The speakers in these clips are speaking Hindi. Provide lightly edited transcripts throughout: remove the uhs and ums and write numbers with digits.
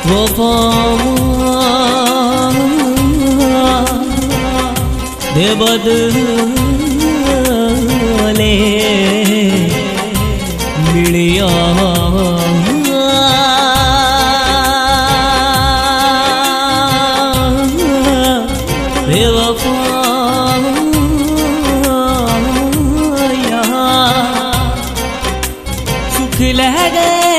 दे बदले मिलिया बेवफा सुख लह गए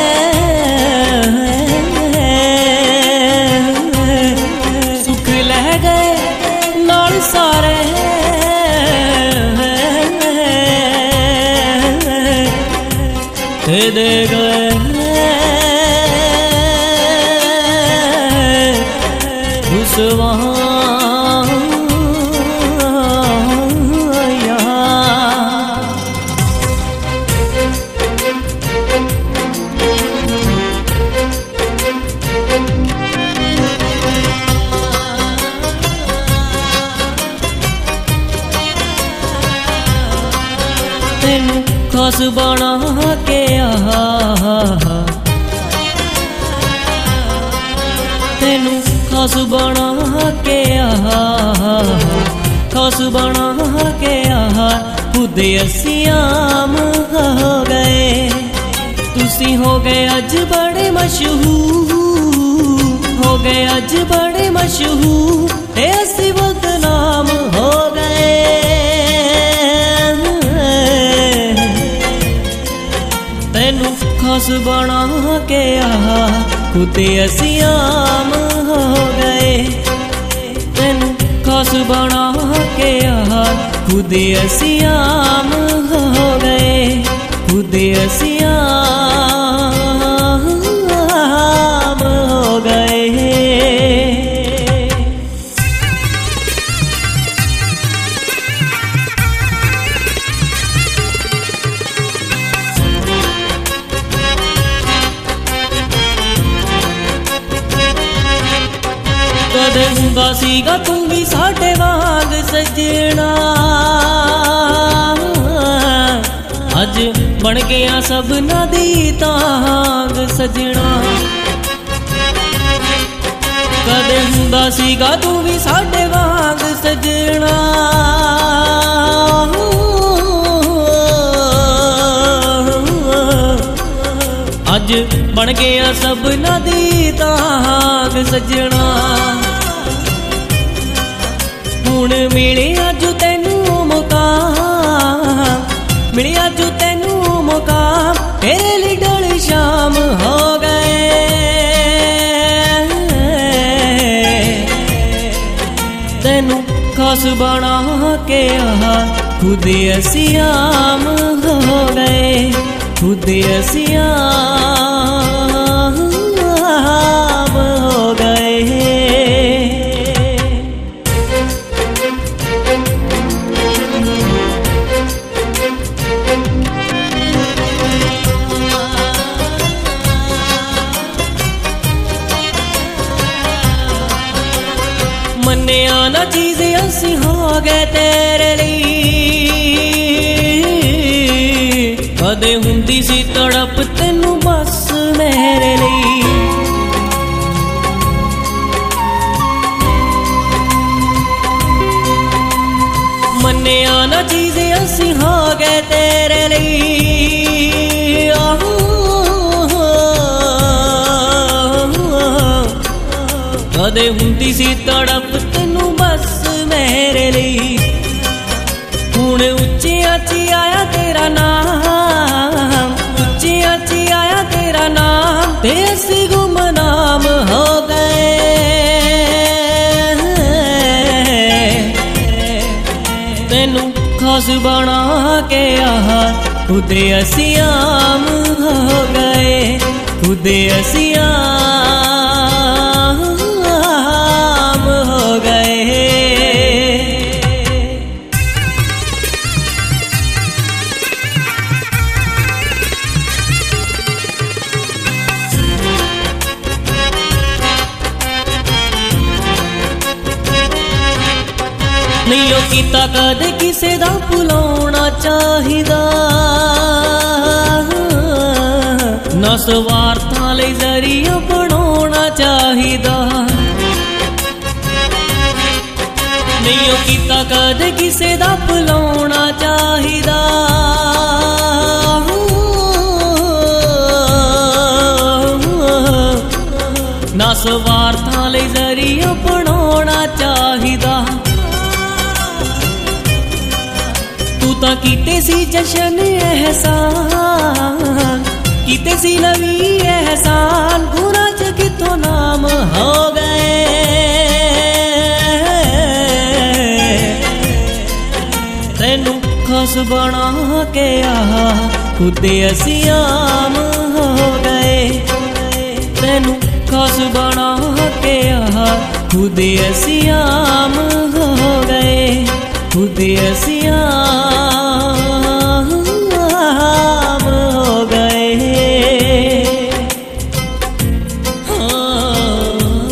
सुख लह गए नाल सारे दे गए रुसवा तेनू खास बना के तेनू खास बना के खास बना के खुद असी आम हो गए तुसी हो गए अज बड़े मशहूर हो गए अज बड़े मशहूर ऐसी बदनाम हो गए तेनू खास बना के खुद असी आम हो गए तेनू खास बना के खुद असी आम हो गए खुद असी आम हो गए कदे हुंदा सीगा तू भी साडे वांग सजना अज बन गया सबना दी तांग सजना कदे हुंदा सीगा तू भी साडे वांग सजना अज बन गया सबना दी तांग सजना हुण मिले अज तैनू मुकाम मिले अज तैनू मुकाम तेरे लिए डल शाम हो गए तैनू खास बना के खुद असी आम हो गए खुद असी आम हो गए मन्निया ना चीज असी हो गए तेरे लिए कदे हुंदी सी तड़प तेनू बस मेरे लिए मन्निया ना चीज असी हो गए तेरे लिए कदे हुंदी सी तड़प तेनू बस मेरे लिए हुण उच्चियां च आया तेरा नाम उच्चियां च आया तेरा नाम ते असी गुमनाम हो गए तेनू खास बना के खुद असी आम हो गए खुद असी आम हो गए नहीं कीता कदे किसे दा भुलाउणा चाहिदा ना स्वार्थां लई जरिया बनाउणा नहीं ओ कीता कदे किसे दा भुलाउणा चाहिदा ना स्वार्थां लई जरिया बनाउणा चाहिदा तू तां कीते सी जशन एहसान कीते सी नवी एहसान गुनाह च किथों नाम हो गए तेनू खास बना के आहा खुदे असी आम हो गए तेनू खास बना के आहा खुदे असी आम हो गए खुदे असी आम हो गए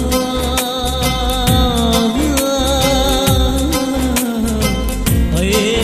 हाँ